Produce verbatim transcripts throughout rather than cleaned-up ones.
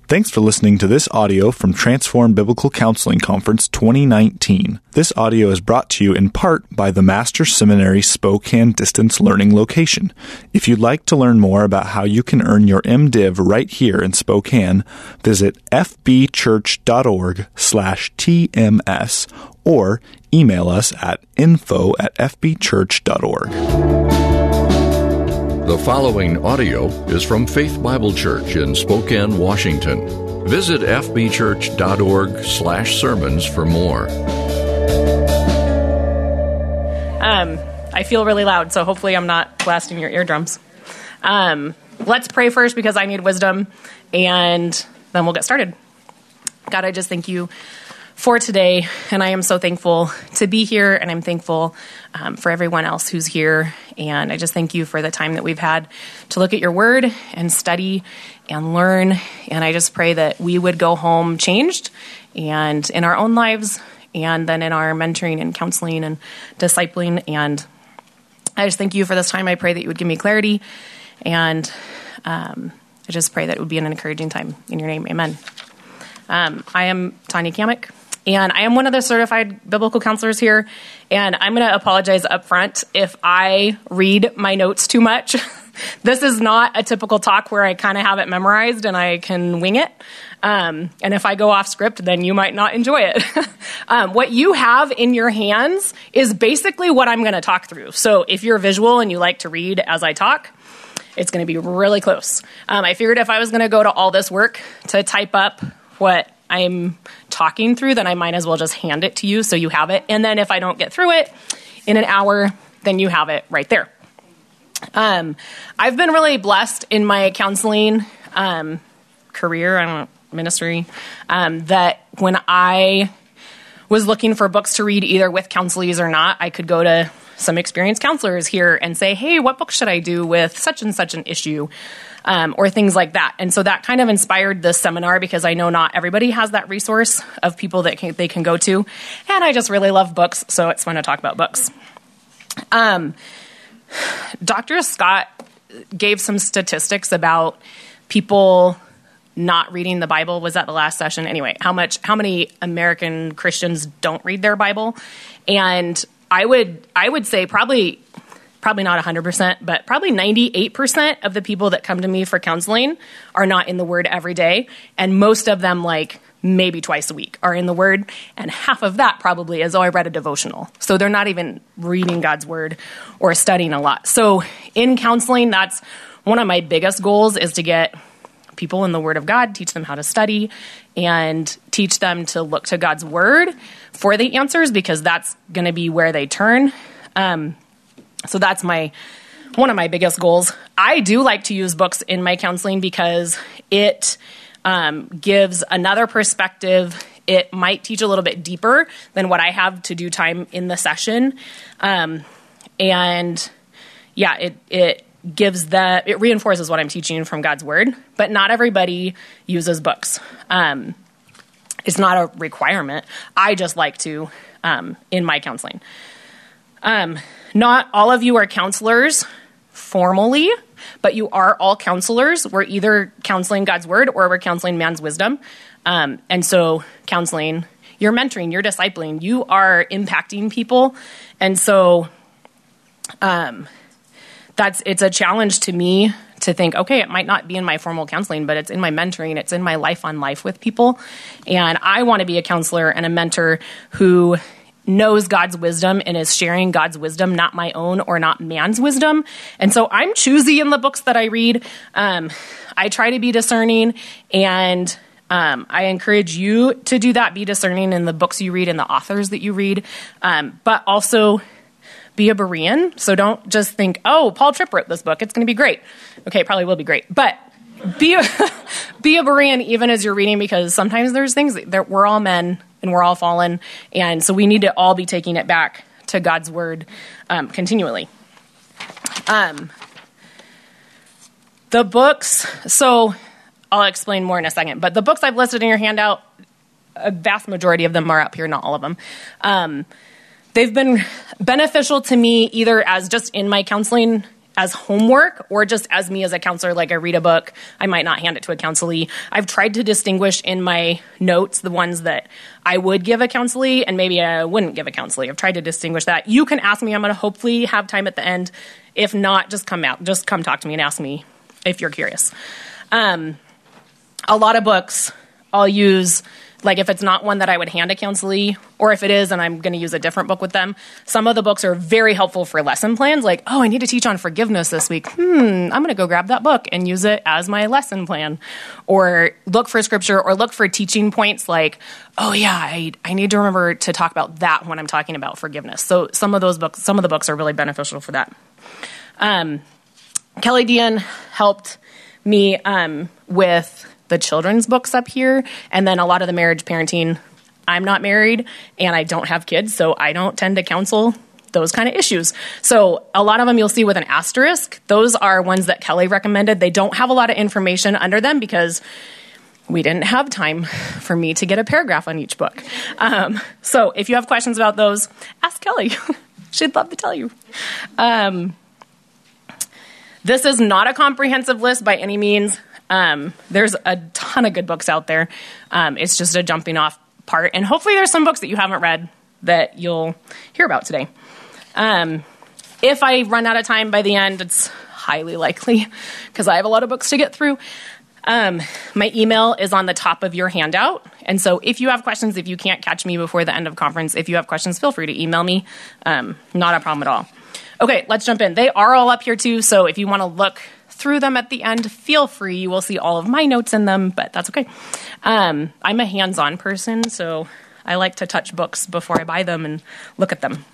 Thanks for listening to this audio from Transform Biblical Counseling Conference twenty nineteen. This audio is brought to you in part by the Master's Seminary Spokane Distance Learning location. If you'd like to learn more about how you can earn your MDiv right here in Spokane, visit fbchurch.org slash TMS or email us at info at fbchurch.org. The following audio is from Faith Bible Church in Spokane, Washington. Visit fbchurch.org slash sermons for more. Um, I feel really loud, so hopefully I'm not blasting your eardrums. Um, let's pray first because I need wisdom, and then we'll get started. God, I just thank you for today, and I am so thankful to be here, and I'm thankful um, for everyone else who's here, and I just thank you for the time that we've had to look at your word and study and learn, and I just pray that we would go home changed, and in our own lives, and then in our mentoring and counseling and discipling, and I just thank you for this time. I pray that you would give me clarity, and um, I just pray that it would be an encouraging time. In your name, amen. Um, I am Tanya Kamek, and I am one of the certified biblical counselors here, and I'm going to apologize up front if I read my notes too much. This is not a typical talk where I kind of have it memorized and I can wing it, um, and if I go off script, then you might not enjoy it. um, what you have in your hands is basically what I'm going to talk through, so if you're visual and you like to read as I talk, it's going to be really close. Um, I figured if I was going to go to all this work to type up what I'm talking through, then I might as well just hand it to you so you have it. And then if I don't get through it in an hour, then you have it right there. Um, I've been really blessed in my counseling um, career, I don't know, ministry, um, that when I was looking for books to read, either with counselees or not, I could go to some experienced counselors here and say, hey, what book should I do with such and such an issue? Um, or things like that. And so that kind of inspired this seminar because I know not everybody has that resource of people that can, they can go to. And I just really love books, so it's fun to talk about books. Um, Doctor Scott gave some statistics about people not reading the Bible. Was that the last session? Anyway, how much, how many American Christians don't read their Bible? And I would, I would say probably... probably not one hundred percent, but probably ninety-eight percent of the people that come to me for counseling are not in the Word every day, and most of them, like, maybe twice a week are in the Word, and half of that probably is, oh, I read a devotional. So they're not even reading God's Word or studying a lot. So in counseling, that's one of my biggest goals is to get people in the Word of God, teach them how to study, and teach them to look to God's Word for the answers, because that's going to be where they turn. Um So that's my one of my biggest goals. I do like to use books in my counseling because it um, gives another perspective. It might teach a little bit deeper than what I have to do time in the session. Um, and yeah, it, it gives that, it reinforces what I'm teaching from God's Word, but not everybody uses books. Um, it's not a requirement. I just like to um, in my counseling. Um, Not all of you are counselors formally, but you are all counselors. We're either counseling God's Word or we're counseling man's wisdom. Um, and so counseling, you're mentoring, you're discipling, you are impacting people. And so um, that's it's a challenge to me to think, okay, it might not be in my formal counseling, but it's in my mentoring, it's in my life on life with people. And I want to be a counselor and a mentor who knows God's wisdom and is sharing God's wisdom, not my own or not man's wisdom. And so I'm choosy in the books that I read. Um, I try to be discerning, and um, I encourage you to do that. Be discerning in the books you read and the authors that you read, um, but also be a Berean. So don't just think, oh, Paul Tripp wrote this book, it's going to be great. Okay, it probably will be great. But be a, be a Berean even as you're reading, because sometimes there's things that we're all men and we're all fallen, and so we need to all be taking it back to God's Word um, continually. Um, the books, so I'll explain more in a second, but the books I've listed in your handout, a vast majority of them are up here, not all of them. Um, they've been beneficial to me either as just in my counseling as homework or just as me as a counselor. Like I read a book, I might not hand it to a counselee. I've tried to distinguish in my notes the ones that I would give a counselee and maybe I wouldn't give a counselee. I've tried to distinguish that. You can ask me. I'm going to hopefully have time at the end. If not, just come out. Just come talk to me and ask me if you're curious. Um, a lot of books I'll use, like if it's not one that I would hand a counselee, or if it is and I'm going to use a different book with them, some of the books are very helpful for lesson plans. Like, oh, I need to teach on forgiveness this week. Hmm, I'm going to go grab that book and use it as my lesson plan. Or look for scripture or look for teaching points like, oh yeah, I, I need to remember to talk about that when I'm talking about forgiveness. So some of those books, some of the books are really beneficial for that. Um, Kelly Dean helped me um, with the children's books up here, and then a lot of the marriage parenting. I'm not married, and I don't have kids, so I don't tend to counsel those kind of issues. So a lot of them you'll see with an asterisk. Those are ones that Kelly recommended. They don't have a lot of information under them because we didn't have time for me to get a paragraph on each book. Um, so if you have questions about those, ask Kelly. She'd love to tell you. Um, this is not a comprehensive list by any means. Um, there's a ton of good books out there. Um, it's just a jumping off part. And hopefully there's some books that you haven't read that you'll hear about today. Um, if I run out of time by the end, it's highly likely because I have a lot of books to get through. Um, my email is on the top of your handout. And so if you have questions, if you can't catch me before the end of conference, if you have questions, feel free to email me. Um, not a problem at all. Okay, let's jump in. They are all up here too. So if you want to look through them at the end, feel free. You will see all of my notes in them, but that's okay. Um, I'm a hands-on person, so I like to touch books before I buy them and look at them.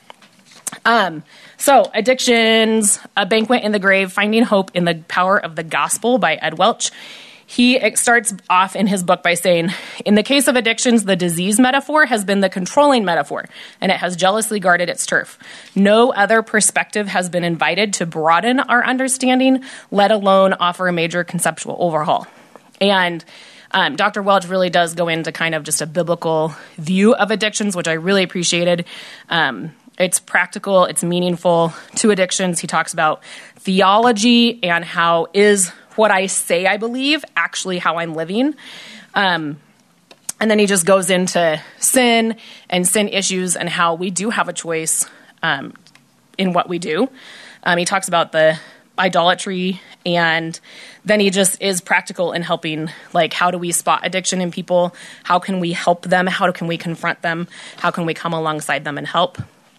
Um, so Addictions, A Banquet in the Grave, Finding Hope in the Power of the Gospel by Ed Welch. He starts off in his book by saying, in the case of addictions, the disease metaphor has been the controlling metaphor, and it has jealously guarded its turf. No other perspective has been invited to broaden our understanding, let alone offer a major conceptual overhaul. And um, Doctor Welch really does go into kind of just a biblical view of addictions, which I really appreciated. Um, it's practical, it's meaningful to addictions. He talks about theology and how is what I say I believe actually how I'm living. Um, and then he just goes into sin and sin issues and how we do have a choice um, in what we do. Um, he talks about the idolatry, and then he just is practical in helping, like, how do we spot addiction in people? How can we help them? How can we confront them? How can we come alongside them and help?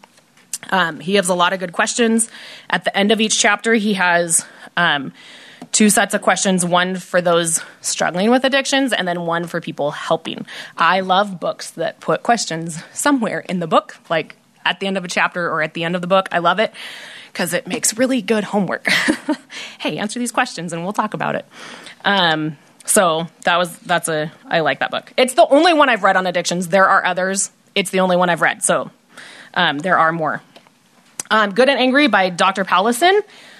Um, he gives a lot of good questions. At the end of each chapter, he has um, two sets of questions, one for those struggling with addictions and then one for people helping. I love books that put questions somewhere in the book, like at the end of a chapter or at the end of the book. I love it because it makes really good homework. Hey, answer these questions and we'll talk about it. Um, so that was, that's a, I like that book. It's the only one I've read on addictions. There are others. It's the only one I've read. So um, there are more. Um, Good and Angry by Doctor Powlison.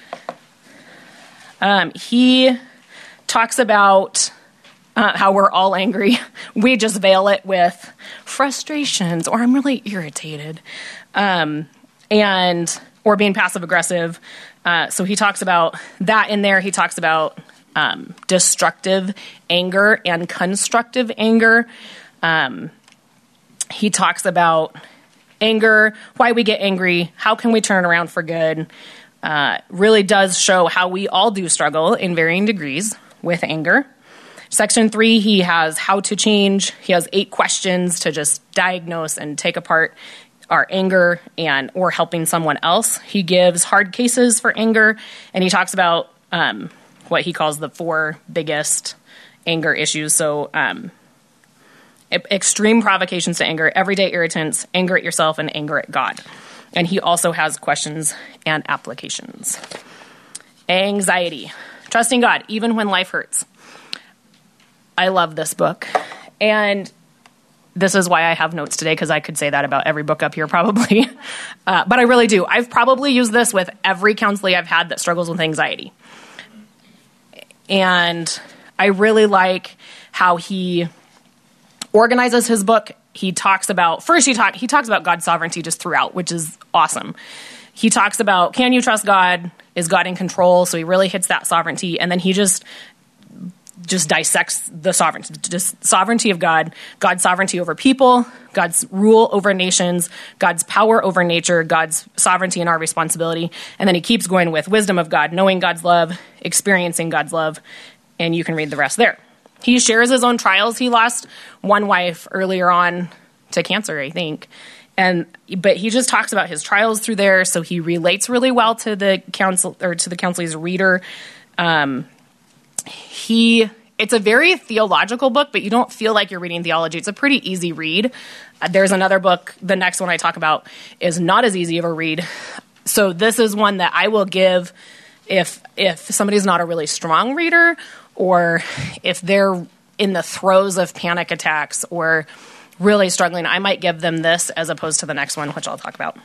Um, he talks about uh, how we're all angry. We just veil it with frustrations, or I'm really irritated, um, and or being passive aggressive. Uh, so he talks about that in there. He talks about um, destructive anger and constructive anger. Um, he talks about anger, why we get angry, how can we turn it around for good. Uh, really does show how we all do struggle in varying degrees with anger. Section three, he has how to change. He has eight questions to just diagnose and take apart our anger and or helping someone else. He gives hard cases for anger, and he talks about um, what he calls the four biggest anger issues. So um, extreme provocations to anger, everyday irritants, anger at yourself, and anger at God. And he also has questions and applications. Anxiety. Trusting God, even when life hurts. I love this book. And this is why I have notes today, because I could say that about every book up here probably. Uh, but I really do. I've probably used this with every counselee I've had that struggles with anxiety. And I really like how he organizes his book. He talks about, first he, talk, he talks about God's sovereignty just throughout, which is awesome. he talks about, can you trust God? Is God in control? So he really hits that sovereignty. And then he just just dissects the sovereignty, just sovereignty of God, God's sovereignty over people, God's rule over nations, God's power over nature, God's sovereignty and our responsibility. And then he keeps going with wisdom of God, knowing God's love, experiencing God's love, and you can read the rest there. He shares his own trials. He lost one wife earlier on to cancer, I think. And but he just talks about his trials through there, so he relates really well to the counsel or to the counseling's reader. Um, he it's a very theological book, but you don't feel like you're reading theology. It's a pretty easy read. Uh, there's another book, the next one I talk about is not as easy of a read. So this is one that I will give if if somebody's not a really strong reader, or if they're in the throes of panic attacks or really struggling, I might give them this as opposed to the next one, which I'll talk about.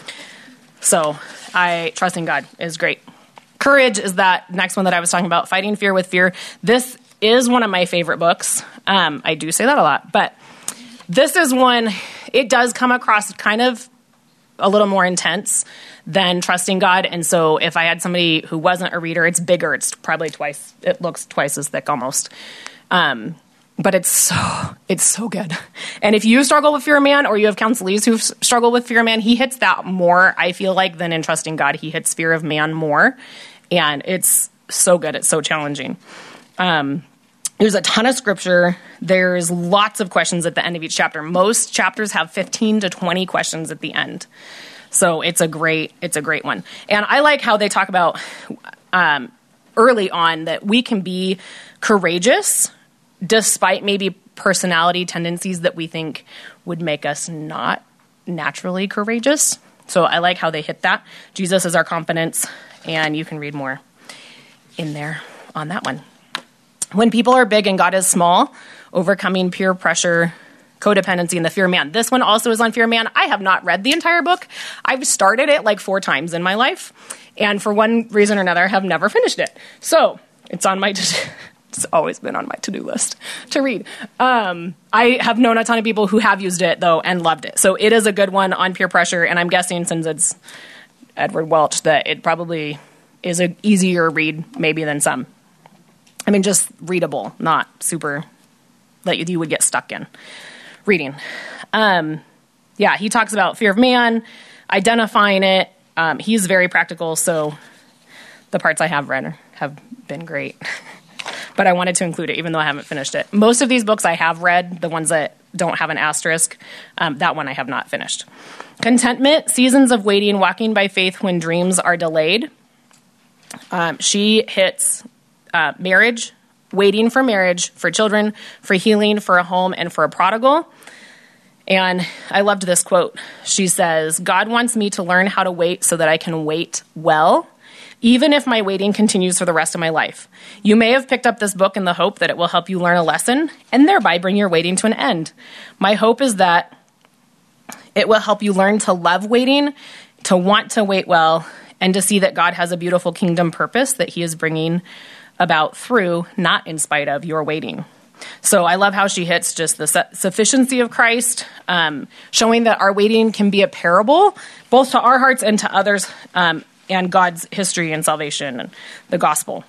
So I Trusting God is great. Courage is that next one that I was talking about, Fighting Fear with Fear. This is one of my favorite books. Um, I do say that a lot, but this is one, it does come across kind of a little more intense than Trusting God. And so if I had somebody who wasn't a reader, it's bigger. It's probably twice, it looks twice as thick almost. Um, But it's so it's so good. And if you struggle with fear of man, or you have counselees who struggle with fear of man, he hits that more, I feel like, than in Trusting God. He hits fear of man more. And it's so good. It's so challenging. Um, there's a ton of scripture. There's lots of questions at the end of each chapter. Most chapters have fifteen to twenty questions at the end. So it's a great, it's a great one. And I like how they talk about um, early on that we can be courageous despite maybe personality tendencies that we think would make us not naturally courageous. So I like how they hit that. Jesus is our confidence, and you can read more in there on that one. When people are big and God is small, overcoming peer pressure, codependency, and the fear of man. This one also is on fear of man. I have not read the entire book. I've started it like four times in my life, and for one reason or another, have never finished it. So it's on my It's always been on my to-do list to read. Um, I have known a ton of people who have used it, though, and loved it. So it is a good one on peer pressure, and I'm guessing since it's Edward Welch that it probably is an easier read maybe than some. I mean, just readable, not super that you would get stuck in reading. Um, yeah, he talks about fear of man, identifying it. Um, he's very practical, so the parts I have read have been great. But I wanted to include it, even though I haven't finished it. Most of these books I have read, the ones that don't have an asterisk, um, that one I have not finished. Contentment, Seasons of Waiting, Walking by Faith When Dreams Are Delayed. Um, she hits uh, marriage, waiting for marriage, for children, for healing, for a home, and for a prodigal. And I loved this quote. She says, God wants me to learn how to wait so that I can wait well, even if my waiting continues for the rest of my life. You may have picked up this book in the hope that it will help you learn a lesson and thereby bring your waiting to an end. My hope is that it will help you learn to love waiting, to want to wait well, and to see that God has a beautiful kingdom purpose that he is bringing about through, not in spite of, your waiting. So I love how she hits just the su- sufficiency of Christ, um, showing that our waiting can be a parable, both to our hearts and to others, um, and God's history and salvation and the gospel.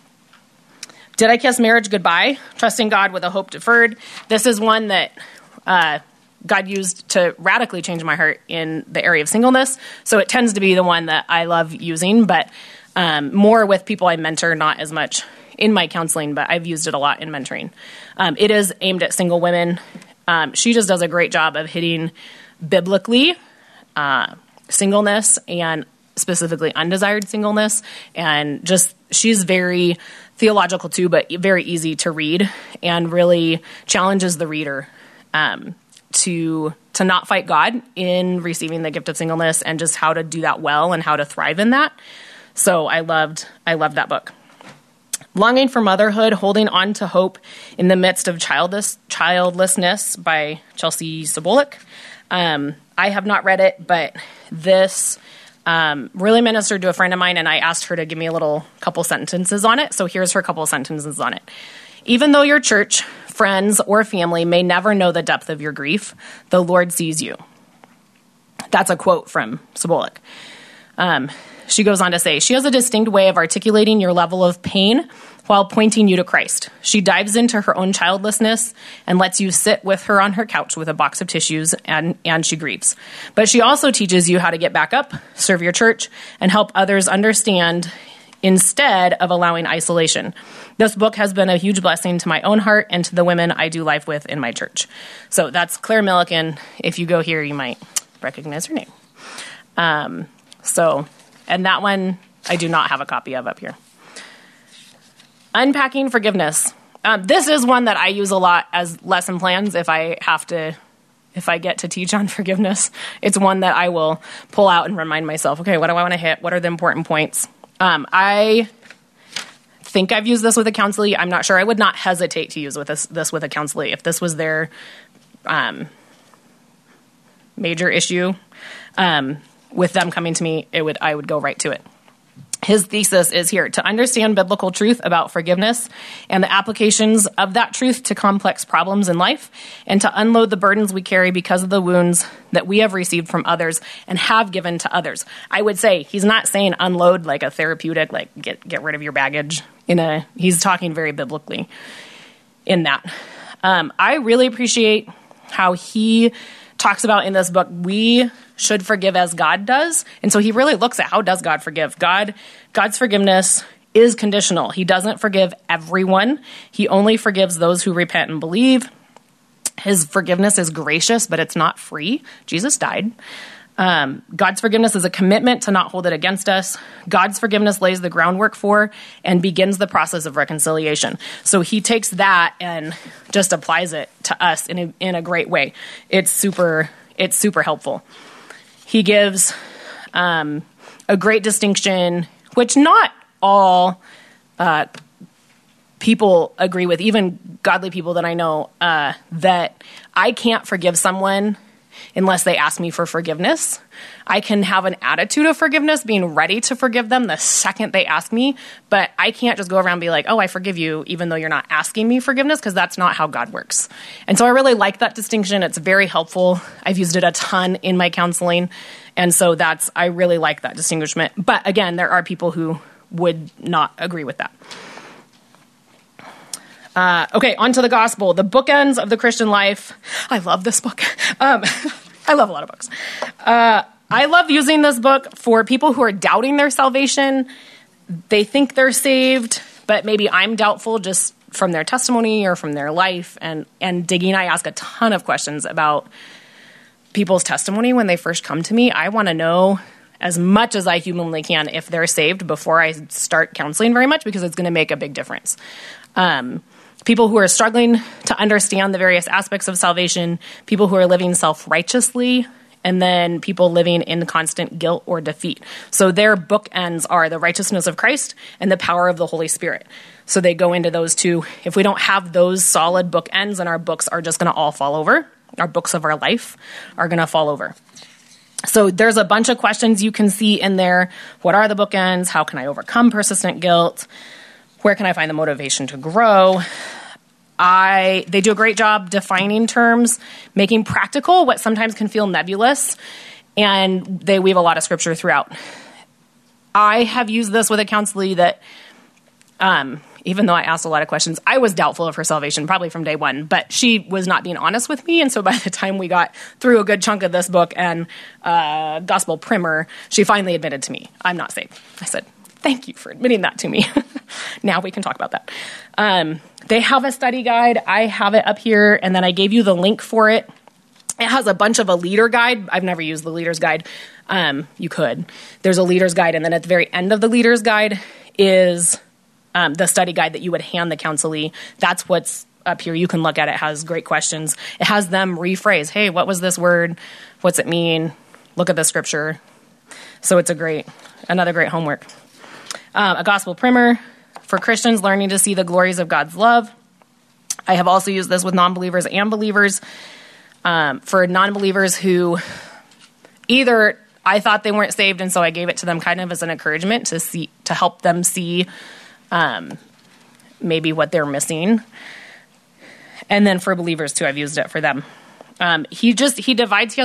Did I Kiss Marriage Goodbye? Trusting God with a Hope Deferred. This is one that uh, God used to radically change my heart in the area of singleness. So it tends to be the one that I love using, but um, more with people I mentor, not as much in my counseling, but I've used it a lot in mentoring. Um, it is aimed at single women. Um, she just does a great job of hitting biblically uh, singleness and specifically undesired singleness, and just she's very theological too, but very easy to read, and really challenges the reader um, to to not fight God in receiving the gift of singleness, and just how to do that well and how to thrive in that. So I loved I loved that book. Longing for Motherhood, Holding On to Hope in the Midst of Childless, Childlessness by Chelsea Sobolik. Um, I have not read it, but this Um, really ministered to a friend of mine, and I asked her to give me a little couple sentences on it. So here's her couple sentences on it. Even though your church, friends, or family may never know the depth of your grief, the Lord sees you. That's a quote from Sobolik. Um, she goes on to say, she has a distinct way of articulating your level of pain while pointing you to Christ. She dives into her own childlessness and lets you sit with her on her couch with a box of tissues, and, and she grieves. But she also teaches you how to get back up, serve your church, and help others understand instead of allowing isolation. This book has been a huge blessing to my own heart and to the women I do life with in my church. So that's Claire Milliken. If you go here, you might recognize her name. Um, so, and that one I do not have a copy of up here. Unpacking forgiveness. Um, this is one that I use a lot as lesson plans if I have to, if I get to teach on forgiveness. It's one that I will pull out and remind myself, okay, what do I want to hit? What are the important points? Um, I think I've used this with a counselee. I'm not sure. I would not hesitate to use with this, this with a counselee. If this was their um, major issue um, with them coming to me, it would I would go right to it. His thesis is here: to understand biblical truth about forgiveness and the applications of that truth to complex problems in life, and to unload the burdens we carry because of the wounds that we have received from others and have given to others. I would say he's not saying unload like a therapeutic, like get, get rid of your baggage. In a, he's talking very biblically in that. Um, I really appreciate how he talks about in this book, we should forgive as God does. And so he really looks at how does God forgive? God, God's forgiveness is conditional. He doesn't forgive everyone. He only forgives those who repent and believe. His forgiveness is gracious, but it's not free. Jesus died. Um, God's forgiveness is a commitment to not hold it against us. God's forgiveness lays the groundwork for and begins the process of reconciliation. So he takes that and just applies it to us in a, in a great way. It's super, it's super helpful. He gives um, a great distinction, which not all uh, people agree with, even godly people that I know, uh, that I can't forgive someone unless they ask me for forgiveness. I can have an attitude of forgiveness, being ready to forgive them the second they ask me, but I can't just go around and be like, oh, I forgive you, even though you're not asking me forgiveness, because that's not how God works. And so I really like that distinction. It's very helpful. I've used it a ton in my counseling, and so that's, I really like that distinguishment. But again, there are people who would not agree with that. Uh, okay, on to the gospel, the bookends of the Christian life. I love this book. Um, I love a lot of books. Uh, I love using this book for people who are doubting their salvation. They think they're saved, but maybe I'm doubtful just from their testimony or from their life. And, and digging, I ask a ton of questions about people's testimony when they first come to me. I want to know as much as I humanly can if they're saved before I start counseling very much, because it's going to make a big difference. Um, People who are struggling to understand the various aspects of salvation, people who are living self-righteously, and then people living in constant guilt or defeat. So their bookends are the righteousness of Christ and the power of the Holy Spirit. So they go into those two. If we don't have those solid bookends, then our books are just going to all fall over. Our books of our life are going to fall over. So there's a bunch of questions you can see in there. What are the bookends? How can I overcome persistent guilt? Where can I find the motivation to grow? I they do a great job defining terms, making practical what sometimes can feel nebulous, and they weave a lot of scripture throughout. I have used this with a counselee that, um, even though I asked a lot of questions, I was doubtful of her salvation probably from day one, but she was not being honest with me, and so by the time we got through a good chunk of this book and uh, gospel primer, she finally admitted to me, I'm not saved. I said, thank you for admitting that to me. Now we can talk about that. Um, they have a study guide. I have it up here, and then I gave you the link for it. It has a bunch of a leader guide. I've never used the leader's guide. Um, you could. There's a leader's guide, and then at the very end of the leader's guide is um, the study guide that you would hand the counselee. That's what's up here. You can look at it. It has great questions. It has them rephrase, hey, what was this word? What's it mean? Look at the scripture. So it's a great, another great homework. Um, a gospel primer for Christians learning to see the glories of God's love. I have also used this with non-believers and believers. Um, for non-believers who either I thought they weren't saved, and so I gave it to them kind of as an encouragement to see, to help them see um, maybe what they're missing. And then for believers too, I've used it for them. Um, he just, he divides, he has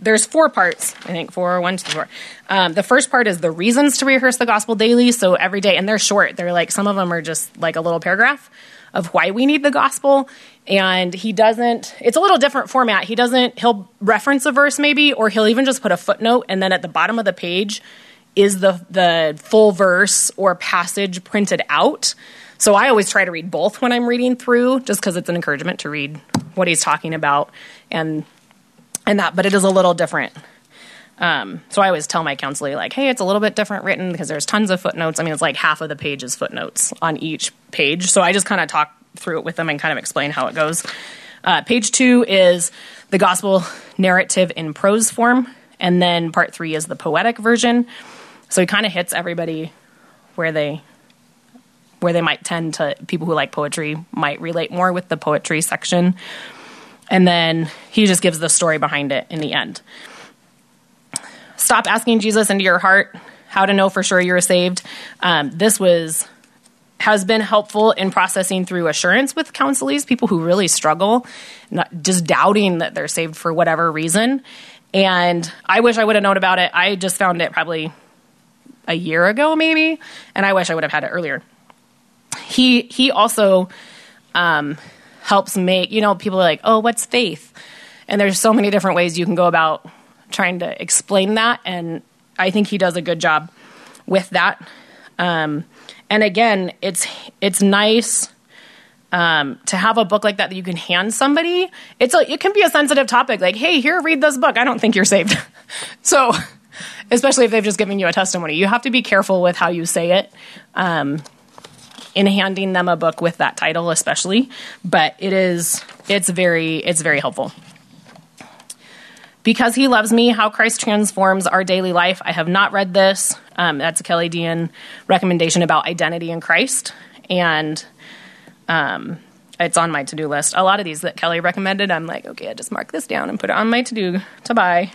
there's four parts, I think, four, one, two, four. Um, the first part is the reasons to rehearse the gospel daily, so every day, and they're short. They're like, some of them are just like a little paragraph of why we need the gospel, and he doesn't, it's a little different format. He doesn't, he'll reference a verse maybe, or he'll even just put a footnote, and then at the bottom of the page is the the full verse or passage printed out. So I always try to read both when I'm reading through, just because it's an encouragement to read what he's talking about and and that, but it is a little different. Um, so I always tell my counselor, like, hey, it's a little bit different written because there's tons of footnotes. I mean, it's like half of the page is footnotes on each page. So I just kind of talk through it with them and kind of explain how it goes. Uh, page two is the gospel narrative in prose form. And then part three is the poetic version. So he kind of hits everybody where they where they might tend to, people who like poetry might relate more with the poetry section. And then he just gives the story behind it in the end. Stop asking Jesus into your heart, how to know for sure you're saved. Um, this was has been helpful in processing through assurance with counselees, people who really struggle, not just doubting that they're saved for whatever reason. And I wish I would have known about it. I just found it probably a year ago, maybe, and I wish I would have had it earlier. He he also um, helps make, you know, people are like, oh, what's faith? And there's so many different ways you can go about trying to explain that, and I think he does a good job with that. Um, and again, it's it's nice um, to have a book like that that you can hand somebody. It's a, it can be a sensitive topic, like, hey, here, read this book. I don't think you're saved. So, especially if they've just given you a testimony, you have to be careful with how you say it. Um, in handing them a book with that title, especially, but it is, it's very, it's very helpful. Because He Loves Me, How Christ Transforms Our Daily Life. I have not read this. Um, that's a Kelly Dean recommendation about identity in Christ. And um, it's on my to-do list. A lot of these that Kelly recommended, I'm like, okay, I just mark this down and put it on my to-do to buy.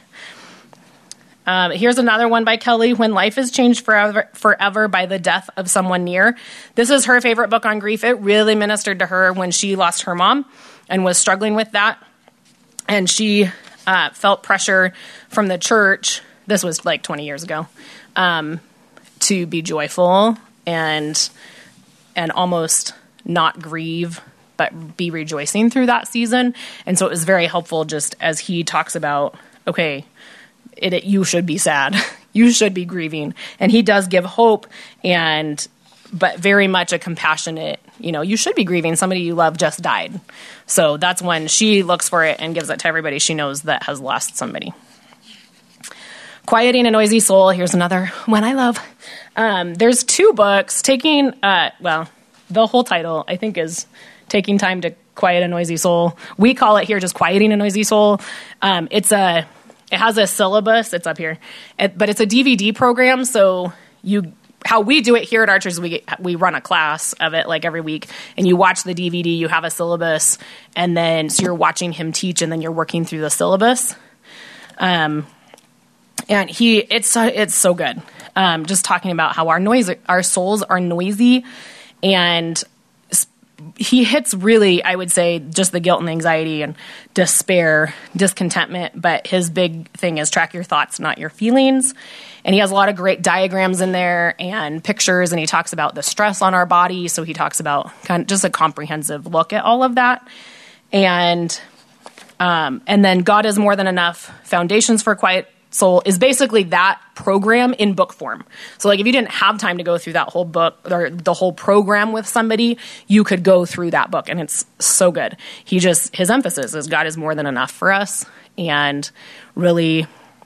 Um, here's another one by Kelly, When Life is Changed Forever, Forever by the Death of Someone Near. This is her favorite book on grief. It really ministered to her when she lost her mom and was struggling with that. And she uh, felt pressure from the church, this was like twenty years ago, um, to be joyful and and almost not grieve, but be rejoicing through that season. And so it was very helpful just as he talks about, okay, It, it, you should be sad. You should be grieving. And he does give hope, and but very much a compassionate, you know, you should be grieving. Somebody you love just died. So that's when she looks for it and gives it to everybody she knows that has lost somebody. Quieting a Noisy Soul. Here's another one I love. Um, there's two books. Taking, uh, well, the whole title, I think, is Taking Time to Quiet a Noisy Soul. We call it here just Quieting a Noisy Soul. Um, it's a... It has a syllabus. It's up here, it, but it's a D V D program. So you, how we do it here at our church, we we run a class of it like every week, and you watch the D V D. You have a syllabus, and then so you're watching him teach, and then you're working through the syllabus. Um, and he, it's it's so good. Um, just talking about how our noise, our souls are noisy, and he hits really, I would say, just the guilt and anxiety and despair, discontentment. But his big thing is track your thoughts, not your feelings. And he has a lot of great diagrams in there and pictures. And he talks about the stress on our body. So he talks about kind of just a comprehensive look at all of that. And um, and then God is More Than Enough, Foundations for Quiet Soul is basically that program in book form. So like if you didn't have time to go through that whole book or the whole program with somebody, you could go through that book, and it's so good. He just, his emphasis is God is more than enough for us, and really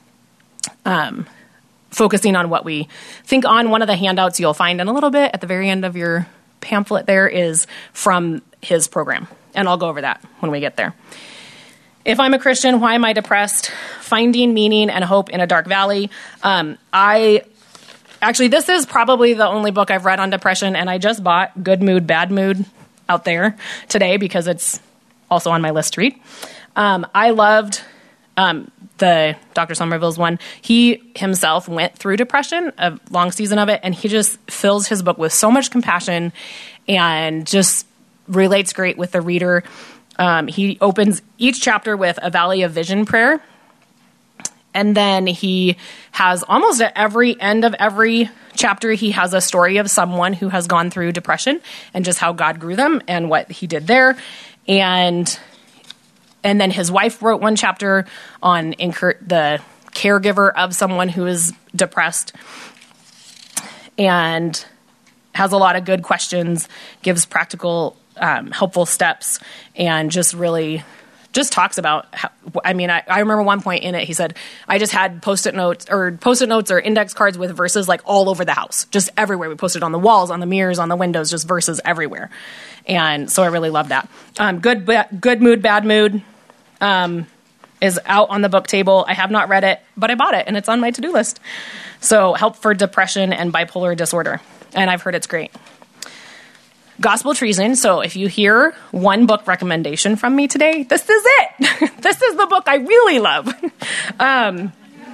um, focusing on what we think on. One of the handouts you'll find in a little bit at the very end of your pamphlet there is from his program, and I'll go over that when we get there. If I'm a Christian, why am I depressed? Finding meaning and hope in a dark valley. Um, I actually, this is probably the only book I've read on depression, and I just bought Good Mood, Bad Mood out there today because it's also on my list to read. Um, I loved um, the Doctor Somerville's one. He himself went through depression, a long season of it, and he just fills his book with so much compassion and just relates great with the reader. Um, he opens each chapter with a Valley of Vision prayer, and then he has almost at every end of every chapter, he has a story of someone who has gone through depression and just how God grew them and what he did there. And and then his wife wrote one chapter on incur- the caregiver of someone who is depressed, and has a lot of good questions, gives practical, um, helpful steps, and just really just talks about how, I mean, I, I remember one point in it, he said, I just had post-it notes or post-it notes or index cards with verses like all over the house, just everywhere. We posted on the walls, on the mirrors, on the windows, just verses everywhere. And so I really love that. Um, good, ba- good mood, bad mood, um, is out on the book table. I have not read it, but I bought it and it's on my to-do list. So Help for Depression and Bipolar Disorder. And I've heard it's great. Gospel Treason. So if you hear one book recommendation from me today, this is it. This is the book I really love. um,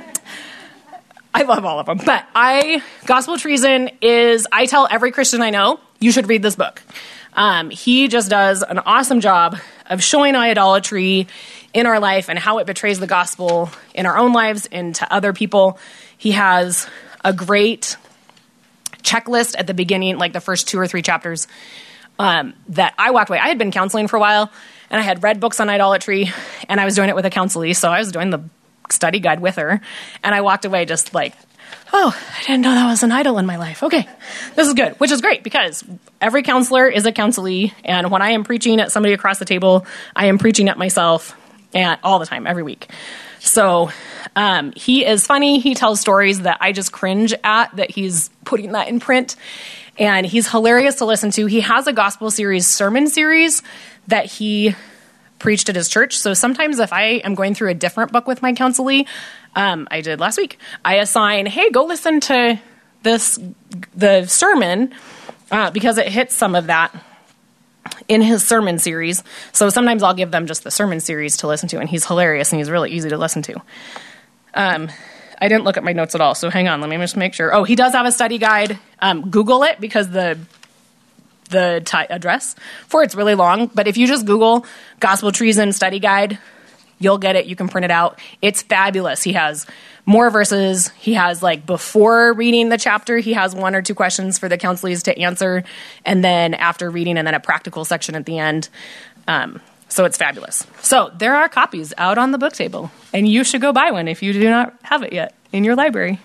I love all of them, but I, Gospel Treason is, I tell every Christian I know, you should read this book. Um, he just does an awesome job of showing idolatry in our life and how it betrays the gospel in our own lives and to other people. He has a great checklist at the beginning, like the first two or three chapters, um, that I walked away. I had been counseling for a while, and I had read books on idolatry, and I was doing it with a counselee, so I was doing the study guide with her, and I walked away just like, oh, I didn't know that was an idol in my life. Okay, this is good, which is great, because every counselor is a counselee, and when I am preaching at somebody across the table, I am preaching at myself and all the time, every week. So um, he is funny. He tells stories that I just cringe at, that he's putting that in print. And he's hilarious to listen to. He has a gospel series, sermon series, that he preached at his church. So sometimes if I am going through a different book with my counselee, um, I did last week, I assign, hey, go listen to this, the sermon, uh, because it hits some of that in his sermon series. So sometimes I'll give them just the sermon series to listen to, and he's hilarious and he's really easy to listen to. Um, I didn't look at my notes at all, so hang on, let me just make sure. Oh, he does have a study guide. Um, Google it, because the the t- address for it's really long, but if you just Google Gospel Treason Study Guide, you'll get it. You can print it out. It's fabulous. He has more verses. He has, like, before reading the chapter, he has one or two questions for the counselees to answer, and then after reading, and then a practical section at the end. Um, so it's fabulous. So there are copies out on the book table, and you should go buy one if you do not have it yet in your library.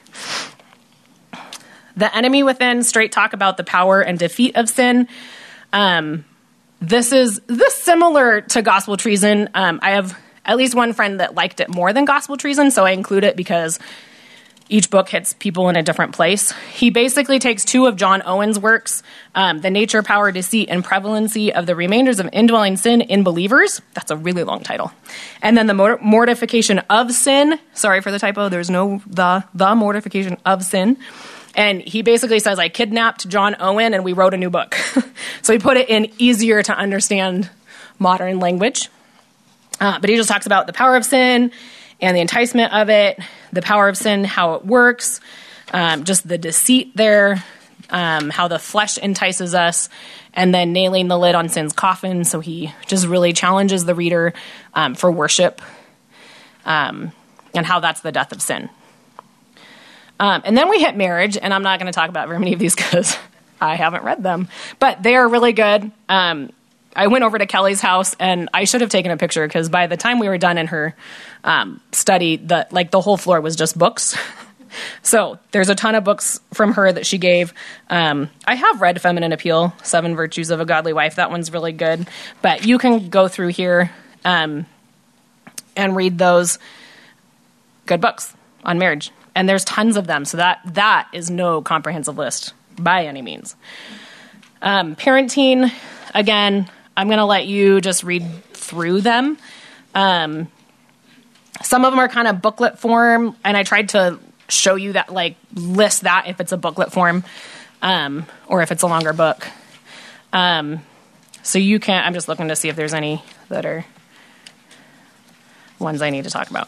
The Enemy Within, straight talk about the power and defeat of sin. Um, this is this similar to Gospel Treason. Um, I have at least one friend that liked it more than Gospel Treason, so I include it because each book hits people in a different place. He basically takes two of John Owen's works, um, The Nature, Power, Deceit, and Prevalency of the Remainders of Indwelling Sin in Believers. That's a really long title. And then The Mort- Mortification of Sin. Sorry for the typo. There's no the, the Mortification of Sin. And he basically says, I kidnapped John Owen and we wrote a new book. So he put it in easier to understand modern language. Uh, but he just talks about the power of sin and the enticement of it, the power of sin, how it works, um, just the deceit there, um, how the flesh entices us, and then nailing the lid on sin's coffin. So he just really challenges the reader um, for worship, um, and how that's the death of sin. Um, and then we hit marriage, and I'm not going to talk about very many of these because I haven't read them, but they are really good. Um, I went over to Kelly's house, and I should have taken a picture because by the time we were done in her um, study, the like the whole floor was just books. So there's a ton of books from her that she gave. Um, I have read Feminine Appeal, Seven Virtues of a Godly Wife. That one's really good. But you can go through here um, and read those good books on marriage. And there's tons of them, so that that is no comprehensive list by any means. Um, parenting, again, I'm going to let you just read through them. Um, some of them are kind of booklet form, and I tried to show you that, like, list that if it's a booklet form, um, or if it's a longer book. Um, so you can, I'm just looking to see if there's any that are ones I need to talk about.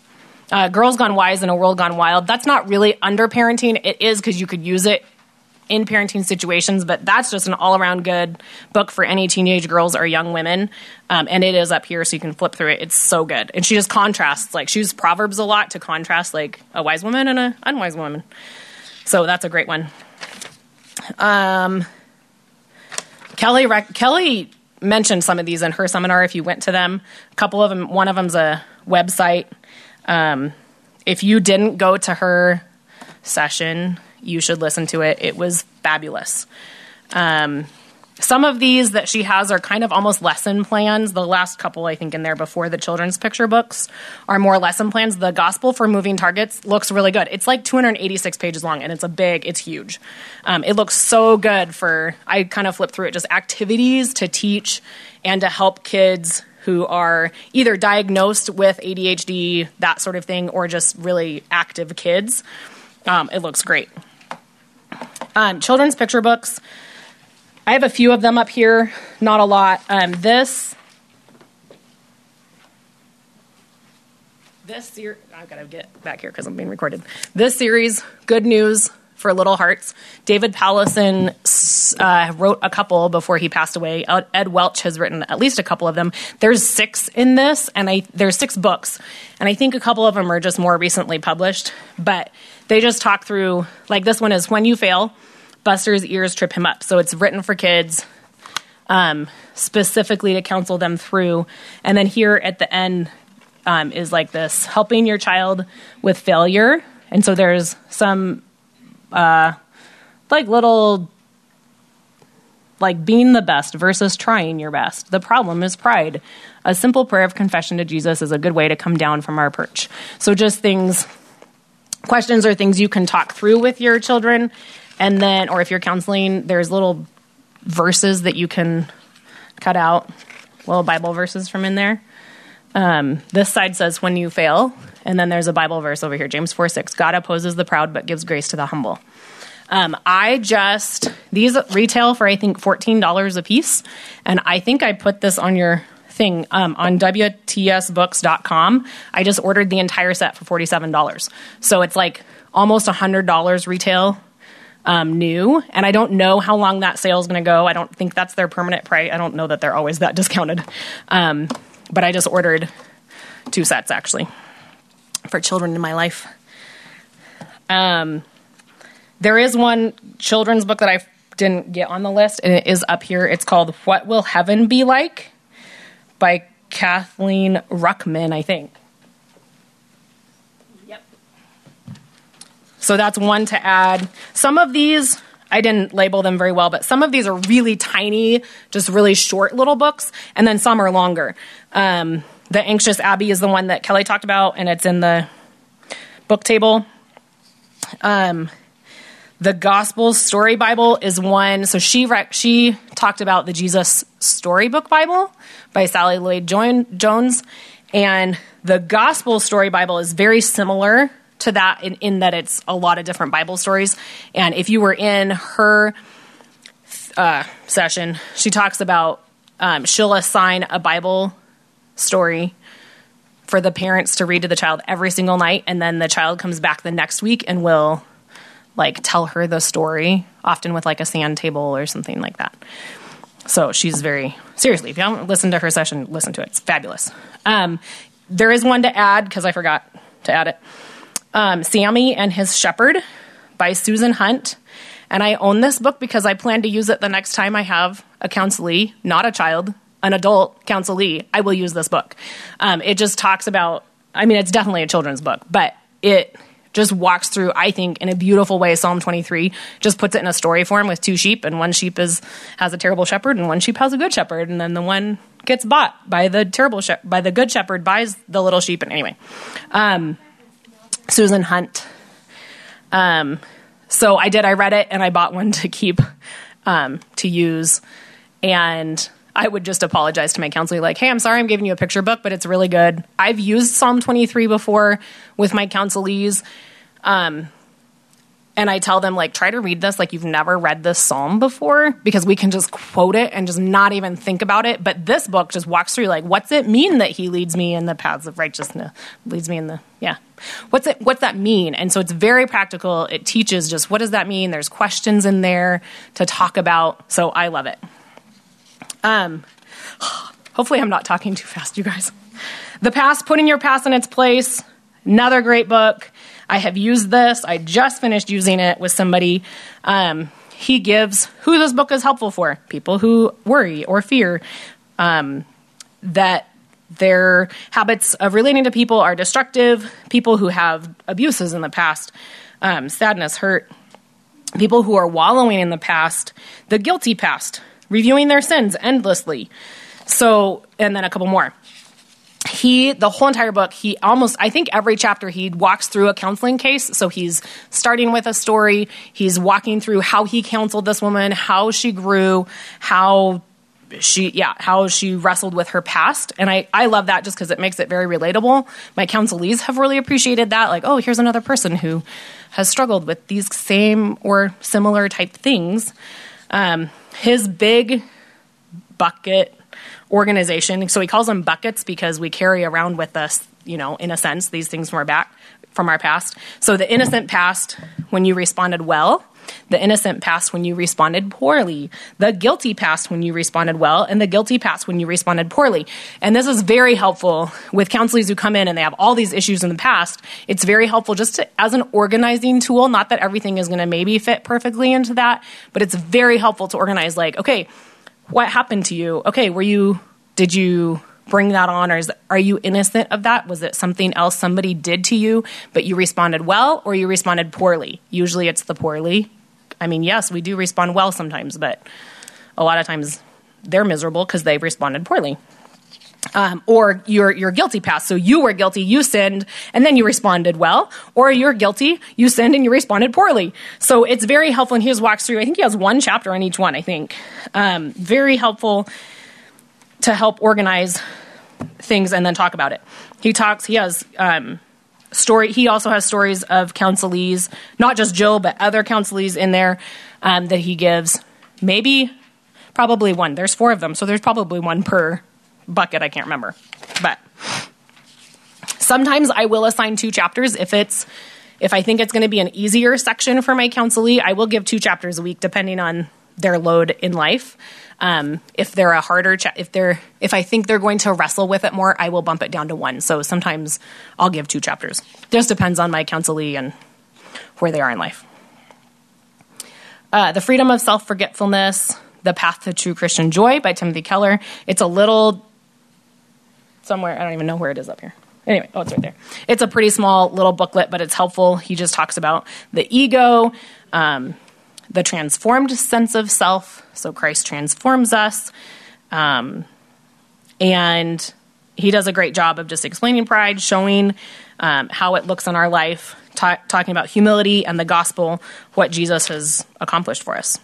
Uh, Girls Gone Wise in a World Gone Wild. That's not really under parenting. It is because you could use it in parenting situations, but that's just an all-around good book for any teenage girls or young women. Um, and it is up here, so you can flip through it. It's so good. And she just contrasts, like, she uses Proverbs a lot to contrast, like, a wise woman and an unwise woman. So that's a great one. Um, Kelly, rec- Kelly mentioned some of these in her seminar if you went to them. A couple of them, one of them's a website. Um, if you didn't go to her session, you should listen to it. It was fabulous. Um, some of these that she has are kind of almost lesson plans. The last couple, I think, in there before the children's picture books are more lesson plans. The Gospel for Moving Targets looks really good. It's like two hundred eighty-six pages long, and it's a big, it's huge. Um, it looks so good for, I kind of flipped through it, just activities to teach and to help kids who are either diagnosed with A D H D, that sort of thing, or just really active kids. Um, it looks great. Um, children's picture books. I have a few of them up here, not a lot. Um, this, this series, I've got to get back here because I'm being recorded. This series, Good News for Little Hearts. David Powlison uh, wrote a couple before he passed away. Ed Welch has written at least a couple of them. There's six in this, and I there's six books, and I think a couple of them are just more recently published, but they just talk through, like this one is When You Fail, Buster's Ears Trip Him Up. So it's written for kids, um, specifically to counsel them through. And then here at the end um, is like this, helping your child with failure. And so there's some uh, like little, like being the best versus trying your best. The problem is pride. A simple prayer of confession to Jesus is a good way to come down from our perch. So just things, questions or things you can talk through with your children. And then, or if you're counseling, there's little verses that you can cut out, little Bible verses from in there. Um, this side says, when you fail. And then there's a Bible verse over here, James four six. God opposes the proud, but gives grace to the humble. Um, I just, these retail for, I think, fourteen dollars a piece. And I think I put this on your thing, um, on W T S books dot com. I just ordered the entire set for forty-seven dollars. So it's like almost one hundred dollars retail. Um, new, and I don't know how long that sale is going to go. I don't think that's their permanent price. I don't know that they're always that discounted. Um, but I just ordered two sets, actually, for children in my life. Um, there is one children's book that I didn't get on the list, and it is up here. It's called What Will Heaven Be Like? By Kathleen Ruckman, I think. So that's one to add. Some of these, I didn't label them very well, but some of these are really tiny, just really short little books, and then some are longer. Um, the Anxious Abbey is the one that Kelly talked about, and it's in the book table. Um, the Gospel Story Bible is one. So she rec- she talked about the Jesus Storybook Bible by Sally Lloyd Jones, and the Gospel Story Bible is very similar to that in, in that it's a lot of different Bible stories. And if you were in her uh, session, she talks about um, she'll assign a Bible story for the parents to read to the child every single night, and then the child comes back the next week and will like tell her the story, often with like a sand table or something like that. So she's very, seriously, if you haven't listened to her session, listen to it. It's fabulous. Um, there is one to add, because I forgot to add it. Um, Sammy and His Shepherd by Susan Hunt. And I own this book because I plan to use it the next time I have a counselee, not a child, an adult counselee. I will use this book. Um, it just talks about, I mean, it's definitely a children's book, but it just walks through, I think, in a beautiful way, Psalm twenty-three, just puts it in a story form with two sheep, and one sheep is has a terrible shepherd, and one sheep has a good shepherd, and then the one gets bought by the terrible shepherd, by the good shepherd buys the little sheep, and anyway. Um, Susan Hunt. Um, so I did, I read it, and I bought one to keep, um, to use, and I would just apologize to my counselor, like, hey, I'm sorry I'm giving you a picture book, but it's really good. I've used Psalm twenty-three before with my counselees. Um, And I tell them, like, try to read this like you've never read this psalm before, because we can just quote it and just not even think about it. But this book just walks through, like, what's it mean that he leads me in the paths of righteousness? Leads me in the, yeah. What's it, what's that mean? And so it's very practical. It teaches just what does that mean? There's questions in there to talk about. So I love it. Um, hopefully I'm not talking too fast, you guys. The Past, Putting Your Past in Its Place. Another great book. I have used this. I just finished using it with somebody. Um, he gives who this book is helpful for. People who worry or fear um, that their habits of relating to people are destructive. People who have abuses in the past, um, sadness, hurt. People who are wallowing in the past, the guilty past, reviewing their sins endlessly. So, and then a couple more. He, the whole entire book, he almost, I think every chapter he walks through a counseling case. So he's starting with a story. He's walking through how he counseled this woman, how she grew, how she, yeah, how she wrestled with her past. And I, I love that just because it makes it very relatable. My counselees have really appreciated that. Like, oh, here's another person who has struggled with these same or similar type things. Um, his big bucket organization. So he calls them buckets because we carry around with us, you know, in a sense, these things from our back, from our past. So the innocent past, when you responded well, the innocent past when you responded poorly, the guilty past when you responded well, and the guilty past when you responded poorly. And this is very helpful with counselees who come in and they have all these issues in the past. It's very helpful just to, as an organizing tool, not that everything is going to maybe fit perfectly into that, but it's very helpful to organize, like, okay, what happened to you? Okay, were you, did you bring that on, or is, are you innocent of that? Was it something else somebody did to you, but you responded well, or you responded poorly? Usually it's the poorly. I mean, yes, we do respond well sometimes, but a lot of times they're miserable because they responded poorly. Um, or your your guilty past. So you were guilty, you sinned, and then you responded well. Or you're guilty, you sinned, and you responded poorly. So it's very helpful, and he just walks through, I think he has one chapter on each one, I think. Um, very helpful to help organize things and then talk about it. He talks, he has um, story. He also has stories of counselees, not just Jill, but other counselees in there um, that he gives. Maybe, probably one. There's four of them, so there's probably one per bucket. I can't remember. But sometimes I will assign two chapters. If it's, if I think it's going to be an easier section for my counselee, I will give two chapters a week, depending on their load in life. Um, if they're a harder, cha- if they're, if I think they're going to wrestle with it more, I will bump it down to one. So sometimes I'll give two chapters. Just depends on my counselee and where they are in life. Uh, The Freedom of Self-Forgetfulness, The Path to True Christian Joy by Timothy Keller. It's a little, somewhere, I don't even know where it is up here. Anyway, oh, it's right there. It's a pretty small little booklet, but it's helpful. He just talks about the ego, um, the transformed sense of self. So Christ transforms us. Um, and he does a great job of just explaining pride, showing um, how it looks in our life, ta- talking about humility and the gospel, what Jesus has accomplished for us.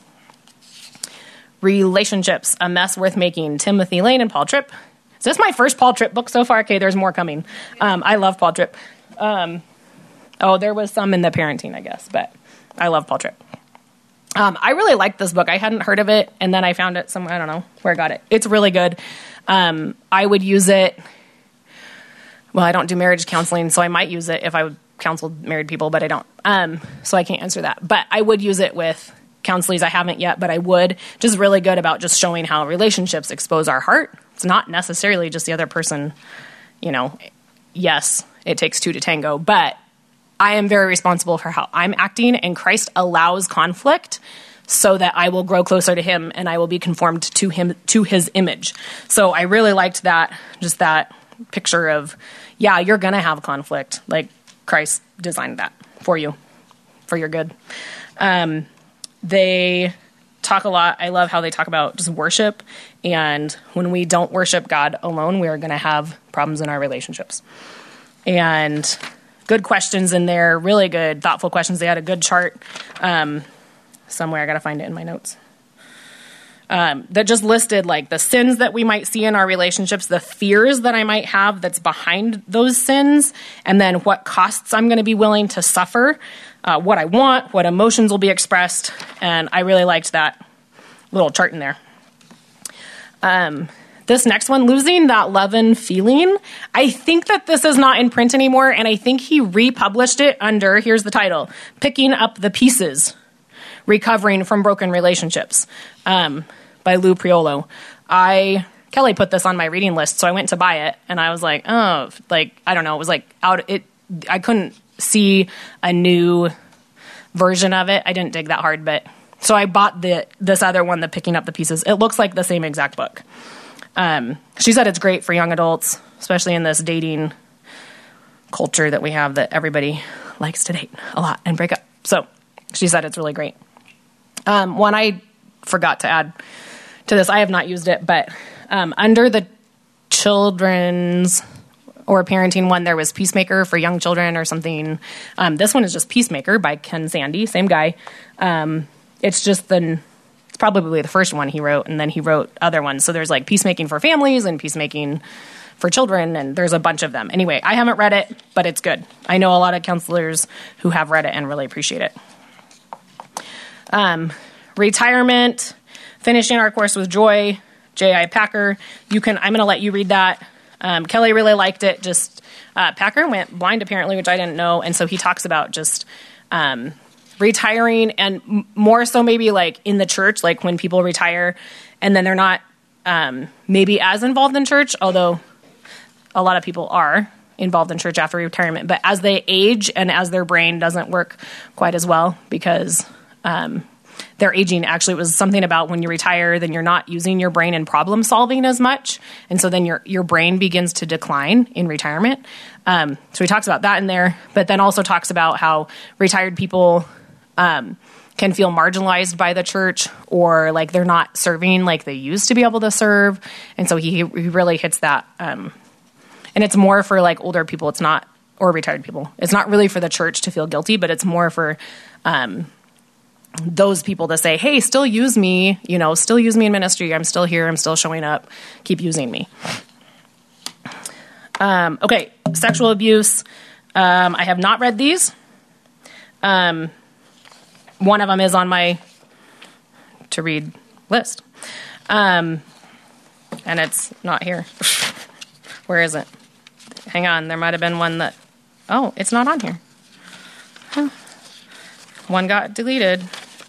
Relationships, A Mess Worth Making, Timothy Lane and Paul Tripp. Is this my first Paul Tripp book so far? Okay, there's more coming. Um, I love Paul Tripp. Um, oh, there was some in the parenting, I guess, but I love Paul Tripp. Um, I really liked this book. I hadn't heard of it, and then I found it somewhere. I don't know where I got it. It's really good. Um, I would use it. Well, I don't do marriage counseling, so I might use it if I would counsel married people, but I don't. Um, so I can't answer that. But I would use it with counselees. I haven't yet, but I would. Just really good about just showing how relationships expose our heart. It's not necessarily just the other person. You know, yes, it takes two to tango, but I am very responsible for how I'm acting, and Christ allows conflict so that I will grow closer to him and I will be conformed to him, to his image. So I really liked that, just that picture of, yeah, you're going to have conflict. Like Christ designed that for you, for your good. Um, they talk a lot. I love how they talk about just worship. And when we don't worship God alone, we are going to have problems in our relationships. And good questions in there, really good, thoughtful questions. They had a good chart um, somewhere. I got to find it in my notes. Um, that just listed like the sins that we might see in our relationships, the fears that I might have that's behind those sins, and then what costs I'm going to be willing to suffer uh, what I want, what emotions will be expressed, and I really liked that little chart in there. Um, this next one, Losing That Love and Feeling, I think that this is not in print anymore, and I think he republished it under, here's the title, Picking Up the Pieces, Recovering from Broken Relationships, um, by Lou Priolo. I, Kelly put this on my reading list, so I went to buy it, and I was like, oh, like, I don't know, it was like, out. It. I couldn't see a new version of it. I didn't dig that hard, but, so I bought the this other one, the Picking Up the Pieces. It looks like the same exact book. Um, she said it's great for young adults, especially in this dating culture that we have that everybody likes to date a lot and break up. So she said it's really great. Um, one I forgot to add to this, I have not used it, but um, under the children's or parenting one, there was Peacemaker for young children or something. Um, this one is just Peacemaker by Ken Sande, same guy. Um, it's just the... It's probably the first one he wrote, and then he wrote other ones. So there's like Peacemaking for Families and Peacemaking for Children, and there's a bunch of them. Anyway, I haven't read it, but it's good. I know a lot of counselors who have read it and really appreciate it. Um, retirement, Finishing Our Course with Joy, J I Packer. You can. I'm going to let you read that. Um, Kelly really liked it. Just uh, Packer went blind apparently, which I didn't know, and so he talks about just. Um, retiring and m- more so maybe like in the church, like when people retire and then they're not um, maybe as involved in church, although a lot of people are involved in church after retirement, but as they age and as their brain doesn't work quite as well because um, they're aging. Actually, it was something about when you retire, then you're not using your brain in problem solving as much. And so then your, your brain begins to decline in retirement. Um, so he talks about that in there, but then also talks about how retired people Um, can feel marginalized by the church or like they're not serving like they used to be able to serve. And so he, he really hits that. Um, and it's more for like older people. It's not, or retired people. It's not really for the church to feel guilty, but it's more for um, those people to say, hey, still use me, you know, still use me in ministry. I'm still here. I'm still showing up. Keep using me. Um, okay. Sexual abuse. Um, I have not read these. Um, One of them is on my to read list. Um, and it's not here. Where is it? Hang on. There might have been one that, oh, it's not on here. Huh. One got deleted.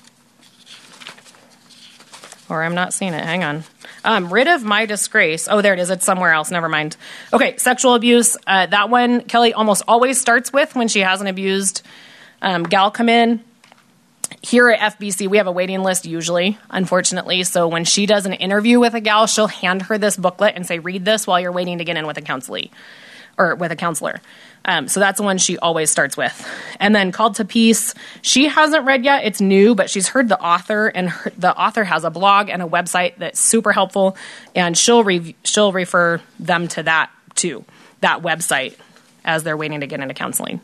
Or I'm not seeing it. Hang on. Um, Rid of My Disgrace. Oh, there it is. It's somewhere else. Never mind. Okay, sexual abuse. Uh, that one, Kelly almost always starts with when she has an abused um, gal come in. Here at F B C, we have a waiting list usually, unfortunately. So when she does an interview with a gal, she'll hand her this booklet and say, read this while you're waiting to get in with a counselee or with a counselor. Um, so that's the one she always starts with. And then Called to Peace, she hasn't read yet. It's new, but she's heard the author, and her, the author has a blog and a website that's super helpful. And she'll re- she'll refer them to that too, that website, as they're waiting to get into counseling.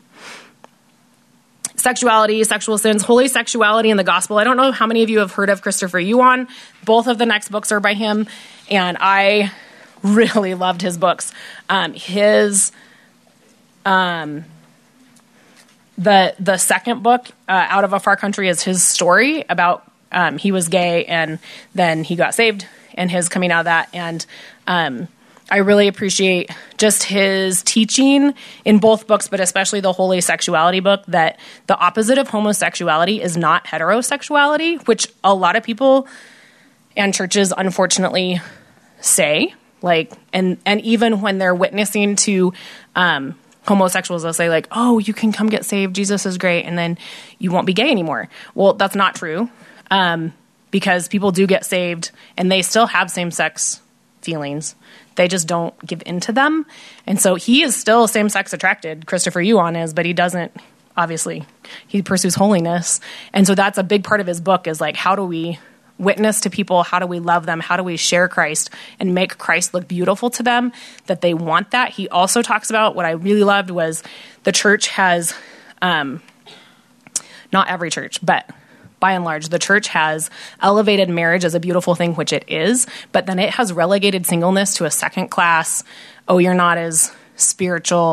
Sexuality, Sexual Sins, Holy Sexuality in the Gospel. I don't know how many of you have heard of Christopher Yuan. Both of the next books are by him, and I really loved his books. Um, his, um, the the second book, uh, Out of a Far Country, is his story about um, he was gay and then he got saved and his coming out of that. And um, I really appreciate just his teaching in both books, but especially the Holy Sexuality book, that the opposite of homosexuality is not heterosexuality, which a lot of people and churches unfortunately say. Like, and, and even when they're witnessing to um, homosexuals, they'll say like, oh, you can come get saved. Jesus is great. And then you won't be gay anymore. Well, that's not true. Um, because people do get saved and they still have same-sex feelings. They just don't give into them. And so he is still same-sex attracted, Christopher Yuan is, but he doesn't, obviously, he pursues holiness. And so that's a big part of his book is like, how do we witness to people? How do we love them? How do we share Christ and make Christ look beautiful to them, that they want that? He also talks about, what I really loved was the church has, um, not every church, but by and large, the church has elevated marriage as a beautiful thing, which it is, but then it has relegated singleness to a second class. Oh, you're not as spiritual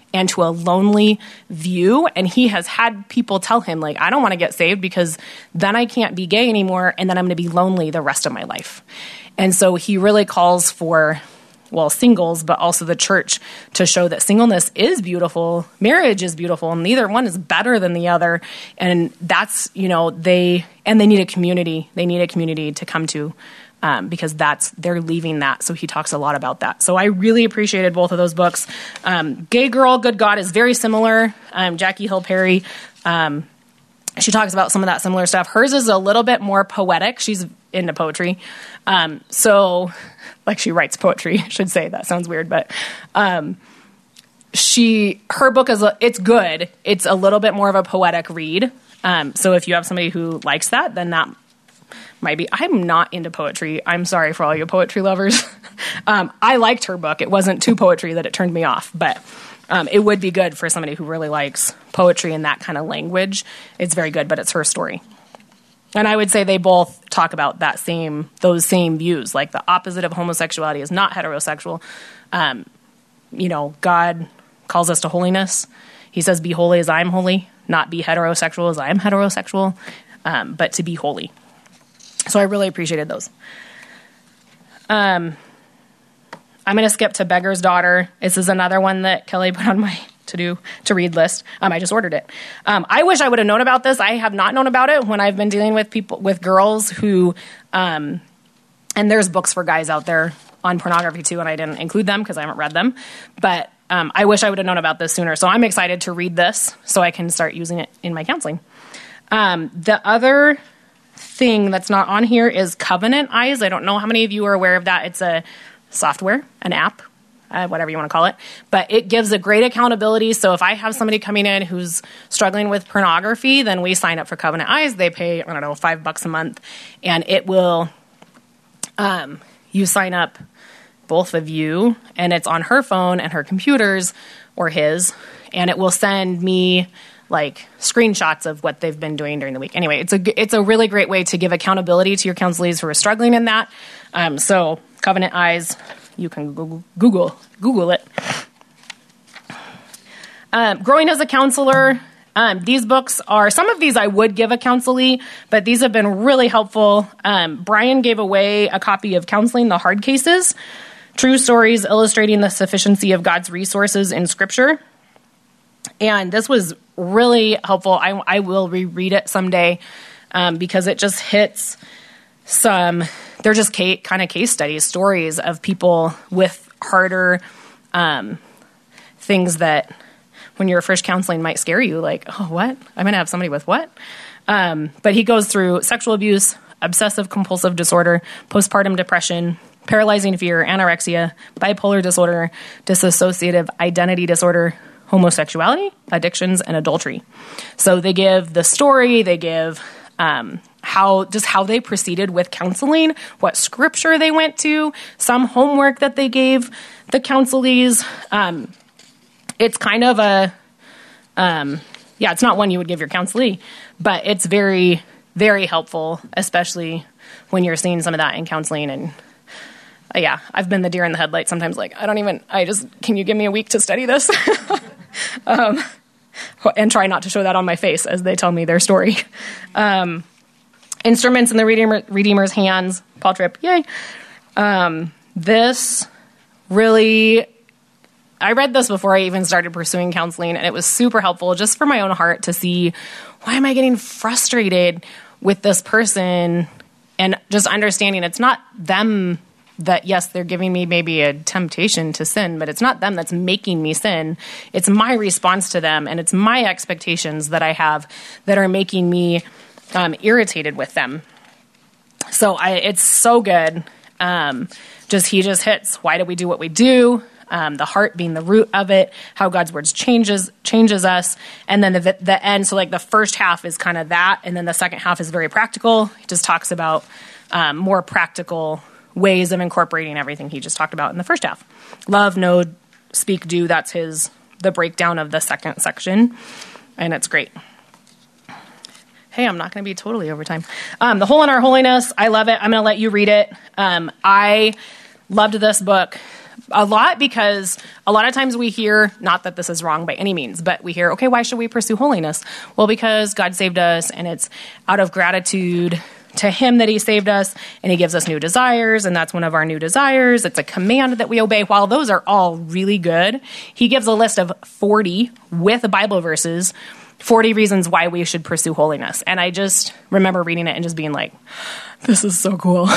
and to a lonely view. And he has had people tell him, like, I don't want to get saved because then I can't be gay anymore, and then I'm going to be lonely the rest of my life. And so he really calls for, well, singles, but also the church to show that singleness is beautiful, marriage is beautiful, and neither one is better than the other. And that's, you know, they, and they need a community. They need a community to come to, um, because that's, they're leaving that. So he talks a lot about that. So I really appreciated both of those books. Um, Gay Girl, Good God is very similar. Um, Jackie Hill Perry, um, she talks about some of that similar stuff. Hers is a little bit more poetic. She's into poetry. Um, so, like she writes poetry, I should say. That sounds weird, but um, she, her book is, a, it's good. It's a little bit more of a poetic read. Um, so if you have somebody who likes that, then that might be. I'm not into poetry. I'm sorry for all you poetry lovers. um, I liked her book. It wasn't too poetry that it turned me off, but um, it would be good for somebody who really likes poetry and that kind of language. It's very good, but it's her story. And I would say they both talk about that same, those same views. Like the opposite of homosexuality is not heterosexual. Um, you know, God calls us to holiness. He says, be holy as I'm holy, not be heterosexual as I am heterosexual, um, but to be holy. So I really appreciated those. Um, I'm going to skip to Beggar's Daughter. This is another one that Kelly put on my to do to read list. Um, I just ordered it. Um, I wish I would have known about this. I have not known about it when I've been dealing with people, with girls who, um, and there's books for guys out there on pornography too, and I didn't include them because I haven't read them. But um, I wish I would have known about this sooner. So I'm excited to read this so I can start using it in my counseling. Um, the other thing that's not on here is Covenant Eyes. I don't know how many of you are aware of that. It's a software, an app. Uh, whatever you want to call it, but it gives a great accountability. So if I have somebody coming in who's struggling with pornography, then we sign up for Covenant Eyes. They pay, I don't know, five bucks a month, and it will, um, you sign up, both of you, and it's on her phone and her computers, or his, and it will send me like screenshots of what they've been doing during the week. Anyway, it's a, it's a really great way to give accountability to your counselees who are struggling in that. Um, so Covenant Eyes, you can Google Google, Google it. Um, Growing as a Counselor. Um, these books are, some of these I would give a counselee, but these have been really helpful. Um, Brian gave away a copy of Counseling the Hard Cases, True Stories Illustrating the Sufficiency of God's Resources in Scripture. And this was really helpful. I, I will reread it someday um, because it just hits some, they're just ca- kind of case studies, stories of people with harder um, things that when you're first counseling might scare you, like, oh, what? I'm going to have somebody with what? Um, but he goes through sexual abuse, obsessive compulsive disorder, postpartum depression, paralyzing fear, anorexia, bipolar disorder, dissociative identity disorder, homosexuality, addictions, and adultery. So they give the story, they give um, how just how they proceeded with counseling, what scripture they went to, some homework that they gave the counselees. Um, it's kind of a, um, yeah, it's not one you would give your counselee, but it's very, very helpful, especially when you're seeing some of that in counseling. And uh, yeah, I've been the deer in the headlights sometimes, like, I don't even, I just, can you give me a week to study this? um, and try not to show that on my face as they tell me their story. Um, Instruments in the Redeemer, Redeemer's Hands, Paul Tripp, yay. Um, this really, I read this before I even started pursuing counseling, and it was super helpful just for my own heart to see, why am I getting frustrated with this person? And just understanding it's not them that, yes, they're giving me maybe a temptation to sin, but it's not them that's making me sin. It's my response to them, and it's my expectations that I have that are making me um, irritated with them. So I, it's so good. Um, just he just hits, why do we do what we do? Um, the heart being the root of it, how God's words changes changes us, and then the, the end. So like the first half is kind of that, and then the second half is very practical. He just talks about um, more practical ways of incorporating everything he just talked about in the first half. Love, know, speak, do. That's his the breakdown of the second section, and it's great. Hey, I'm not going to be totally over time. Um, the Hole in Our Holiness, I love it. I'm going to let you read it. Um, I loved this book. A lot, because a lot of times we hear, not that this is wrong by any means, but we hear, okay, why should we pursue holiness? Well, because God saved us, and it's out of gratitude to him that he saved us, and he gives us new desires, and that's one of our new desires. It's a command that we obey. While those are all really good, he gives a list of forty with Bible verses, forty reasons why we should pursue holiness. And I just remember reading it and just being like, this is so cool.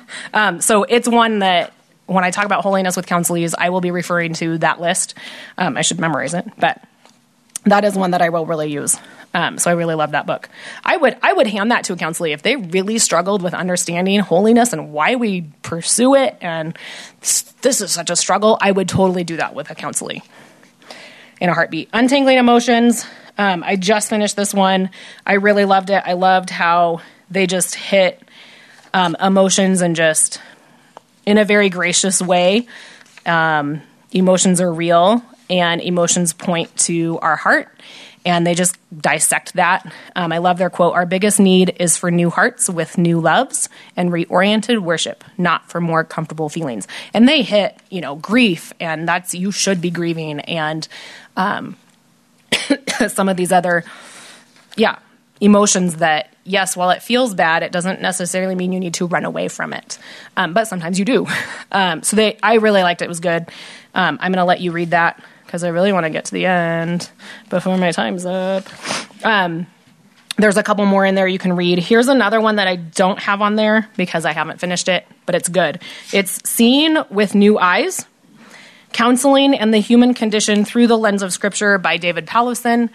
um, so it's one that when I talk about holiness with counselees, I will be referring to that list. Um, I should memorize it, but that is one that I will really use. Um, so I really love that book. I would I would hand that to a counselee if they really struggled with understanding holiness and why we pursue it, and this is such a struggle. I would totally do that with a counselee in a heartbeat. Untangling Emotions. Um, I just finished this one. I really loved it. I loved how they just hit um, emotions and just in a very gracious way. Um, emotions are real, and emotions point to our heart, and they just dissect that. Um, I love their quote, "Our biggest need is for new hearts with new loves and reoriented worship, not for more comfortable feelings." And they hit, you know, grief, and that's, you should be grieving, and um, some of these other, yeah, emotions that, yes, while it feels bad, it doesn't necessarily mean you need to run away from it. Um, but sometimes you do. Um, so they, I really liked it. It was good. Um, I'm going to let you read that because I really want to get to the end before my time's up. Um, there's a couple more in there you can read. Here's another one that I don't have on there because I haven't finished it, but it's good. It's Seeing with New Eyes, Counseling and the Human Condition Through the Lens of Scripture by David Powlison.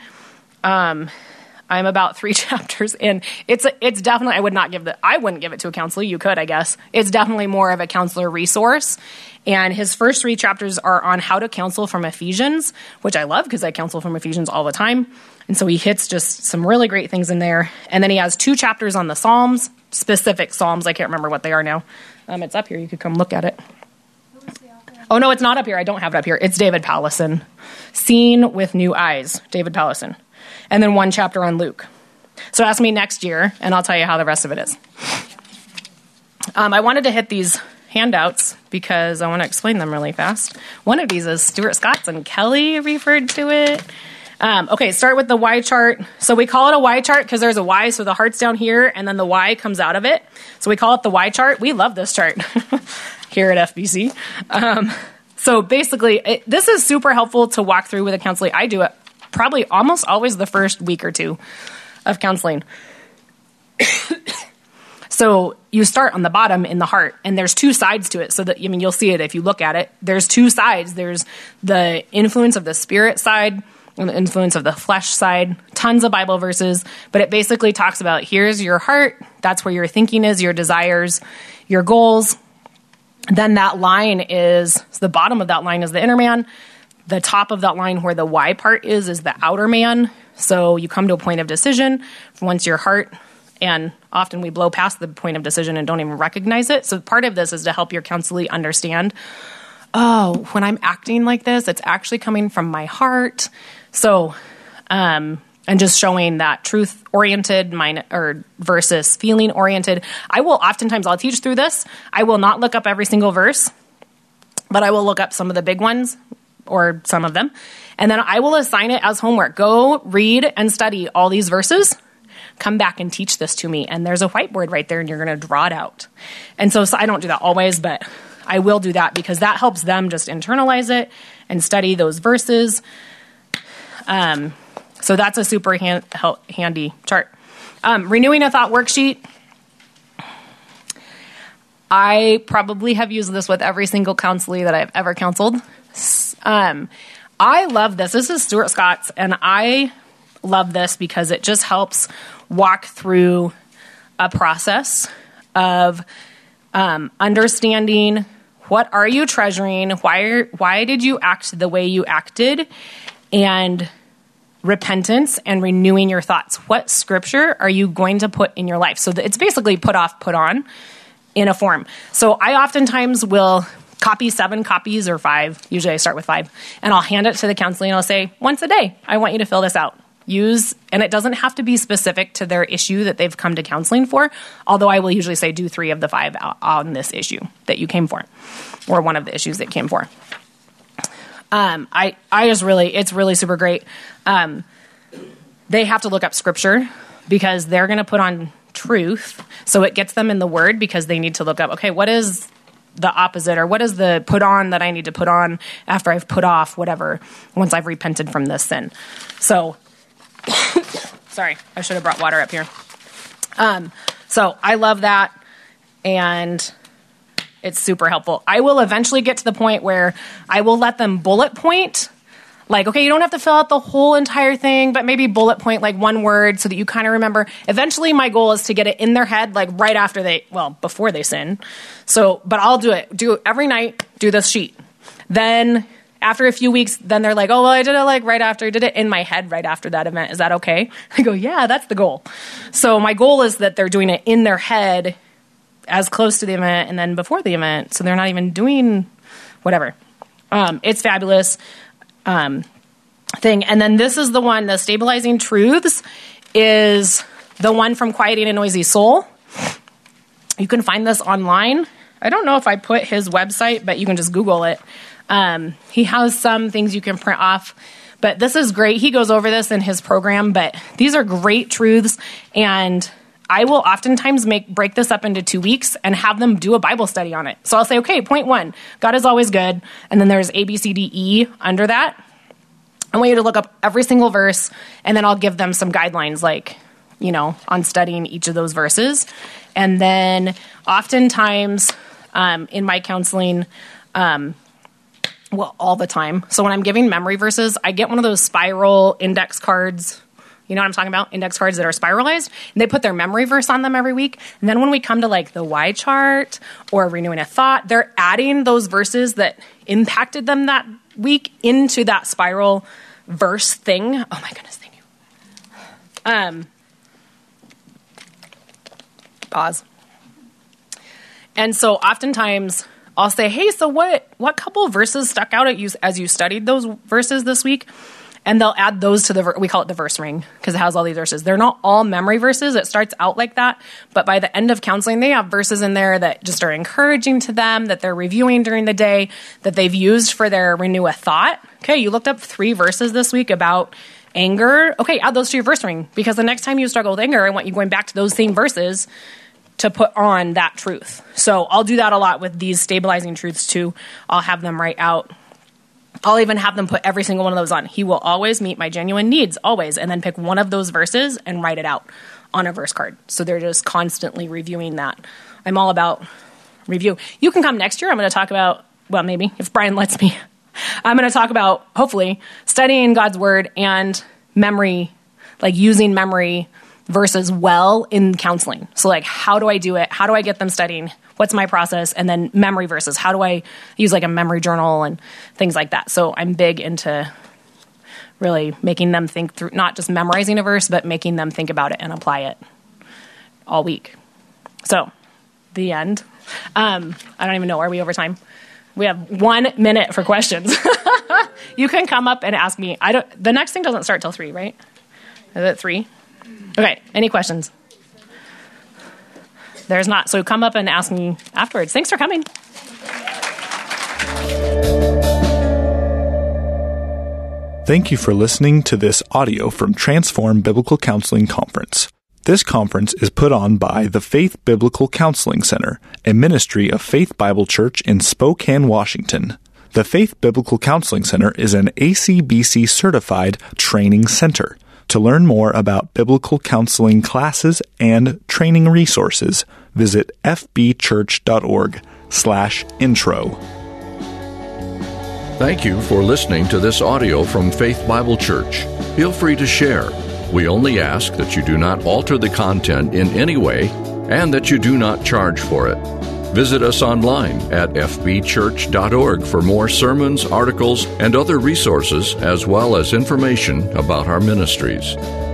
Um, I'm about three chapters in. It's a, it's definitely, I would not give the, I wouldn't give it to a counselor. You could, I guess. It's definitely more of a counselor resource. And his first three chapters are on how to counsel from Ephesians, which I love because I counsel from Ephesians all the time. And so he hits just some really great things in there. And then he has two chapters on the Psalms, specific Psalms. I can't remember what they are now. Um, it's up here. You could come look at it. Oh, no, it's not up here. I don't have it up here. It's David Powlison. Seen with New Eyes, David Powlison. And then one chapter on Luke. So ask me next year, and I'll tell you how the rest of it is. Um, I wanted to hit these handouts because I want to explain them really fast. One of these is Stuart Scott's, and Kelly referred to it. Um, okay, start with the Y chart. So we call it a Y chart because there's a Y, so the heart's down here, and then the Y comes out of it. So we call it the Y chart. We love this chart here at F B C. Um, so basically, it, this is super helpful to walk through with a counselee. I do it probably almost always the first week or two of counseling. So you start on the bottom in the heart, and there's two sides to it. So that, I mean, you'll see it if you look at it. There's two sides. There's the influence of the spirit side and the influence of the flesh side. Tons of Bible verses, but it basically talks about, here's your heart. That's where your thinking is, your desires, your goals. Then that line is, so the bottom of that line is the inner man. The top of that line where the Y part is, is the outer man. So you come to a point of decision once your heart, and often we blow past the point of decision and don't even recognize it. So part of this is to help your counselee understand, oh, when I'm acting like this, it's actually coming from my heart. So, um, and just showing that truth-oriented mind, or versus feeling-oriented. I will oftentimes, I'll teach through this. I will not look up every single verse, but I will look up some of the big ones, or some of them, and then I will assign it as homework. Go read and study all these verses. Come back and teach this to me. And there's a whiteboard right there, and you're going to draw it out. And so, so I don't do that always, but I will do that because that helps them just internalize it and study those verses. Um, so that's a super hand, help, handy chart. Um, renewing a thought worksheet. I probably have used this with every single counselee that I've ever counseled. Um, I love this. This is Stuart Scott's, and I love this because it just helps walk through a process of um, understanding what are you treasuring, why why did you act the way you acted, and repentance and renewing your thoughts. What scripture are you going to put in your life? So it's basically put off, put on in a form. So I oftentimes will copy seven copies or five. Usually I start with five. And I'll hand it to the counselee and I'll say, once a day, I want you to fill this out. use, and it doesn't have to be specific to their issue that they've come to counseling for, although I will usually say do three of the five on this issue that you came for, or one of the issues that you came for. Um, I, I just really, it's really super great. Um, they have to look up scripture because they're going to put on truth. So it gets them in the word because they need to look up, okay, what is the opposite, or what is the put on that I need to put on after I've put off whatever, once I've repented from this sin. So, sorry, I should have brought water up here. Um, so I love that, and it's super helpful. I will eventually get to the point where I will let them bullet point, like, okay, you don't have to fill out the whole entire thing, but maybe bullet point like one word so that you kind of remember. Eventually my goal is to get it in their head, like right after they, well, before they sin. So, but I'll do it, do it every night, do this sheet. Then after a few weeks, then they're like, oh, well, I did it like right after, I did it in my head right after that event. Is that okay? I go, yeah, that's the goal. So my goal is that they're doing it in their head as close to the event and then before the event. So they're not even doing whatever. Um, it's fabulous. Um, thing. And then this is the one, the Stabilizing Truths is the one from Quieting a Noisy Soul. You can find this online. I don't know if I put his website, but you can just Google it. Um, he has some things you can print off, but this is great. He goes over this in his program, but these are great truths, and I will oftentimes make break this up into two weeks and have them do a Bible study on it. So I'll say, okay, point one, God is always good. And then there's A, B, C, D, E under that. I want you to look up every single verse, and then I'll give them some guidelines, like, you know, on studying each of those verses. And then oftentimes um, in my counseling, um, well, all the time. So when I'm giving memory verses, I get one of those spiral index cards. You know what I'm talking about? Index cards that are spiralized. And they put their memory verse on them every week. And then when we come to like the Y chart or renewing a thought, they're adding those verses that impacted them that week into that spiral verse thing. Oh my goodness, thank you. Um, pause. And so oftentimes I'll say, hey, so what, what couple of verses stuck out at you as you studied those verses this week? And they'll add those to the, ver- we call it the verse ring, because it has all these verses. They're not all memory verses. It starts out like that. But by the end of counseling, they have verses in there that just are encouraging to them, that they're reviewing during the day, that they've used for their renew a thought. Okay, you looked up three verses this week about anger. Okay, add those to your verse ring, because the next time you struggle with anger, I want you going back to those same verses to put on that truth. So I'll do that a lot with these stabilizing truths too. I'll have them write out. I'll even have them put every single one of those on. He will always meet my genuine needs, always. And then pick one of those verses and write it out on a verse card. So they're just constantly reviewing that. I'm all about review. You can come next year. I'm going to talk about, well, maybe, if Brian lets me. I'm going to talk about, hopefully, studying God's word and memory, like using memory verses well in counseling. So like, how do I do it? How do I get them studying? What's my process? And then memory verses. How do I use like a memory journal and things like that? So I'm big into really making them think through, not just memorizing a verse, but making them think about it and apply it all week. So the end. Um, I don't even know. Are we over time? We have one minute for questions. You can come up and ask me. I don't. The next thing doesn't start till three, right? Is it three? Okay. Any questions? There's not. So come up and ask me afterwards. Thanks for coming. Thank you for listening to this audio from Transform Biblical Counseling Conference. This conference is put on by the Faith Biblical Counseling Center, a ministry of Faith Bible Church in Spokane, Washington. The Faith Biblical Counseling Center is an A C B C certified training center. To learn more about biblical counseling classes and training resources, visit fbchurch.org slash intro. Thank you for listening to this audio from Faith Bible Church. Feel free to share. We only ask that you do not alter the content in any way and that you do not charge for it. Visit us online at f b church dot org for more sermons, articles, and other resources, as well as information about our ministries.